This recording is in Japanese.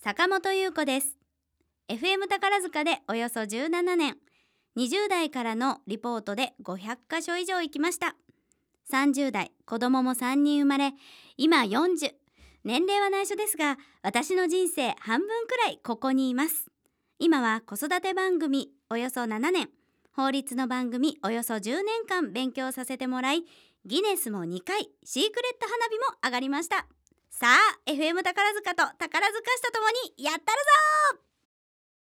坂本優子です。 FM 宝塚でおよそ17年、20代からのリポートで500カ所以上行きました。30代、子供も3人生まれ、今40。年齢は内緒ですが、私の人生半分くらいここにいます。今は子育て番組およそ7年、法律の番組およそ10年間勉強させてもらい、ギネスも2回、シークレット花火も上がりました。さあ FM 宝塚と宝塚市とともにやったるぞ。